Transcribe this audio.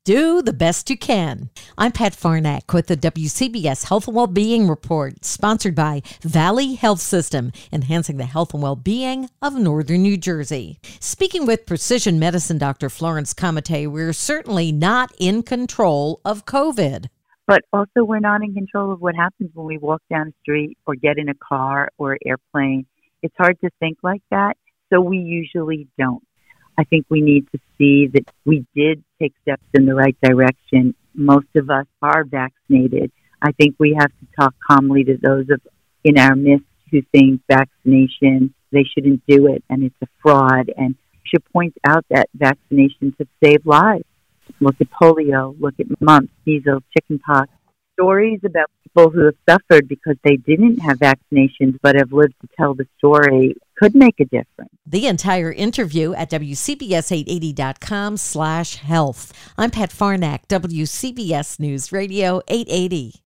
Do the best you can. I'm Pat Farnack with the WCBS Health and Wellbeing Report, sponsored by Valley Health System, enhancing the health and well-being of Northern New Jersey. Speaking with precision medicine Dr. Florence Comite, we're certainly not in control of COVID. But also we're not in control of what happens when we walk down the street or get in a car or airplane. It's hard to think like that, so we usually don't. I think we need to see that we did take steps in the right direction. Most of us are vaccinated. I think we have to talk calmly to those in our midst who think vaccination, they shouldn't do it, and it's a fraud. And should point out that vaccinations have saved lives. Look at polio, look at mumps, measles, chickenpox. Stories about people who have suffered because they didn't have vaccinations but have lived to tell the story could make a difference. The entire interview at WCBS880.com/health. I'm Pat Farnack, WCBS News Radio 880.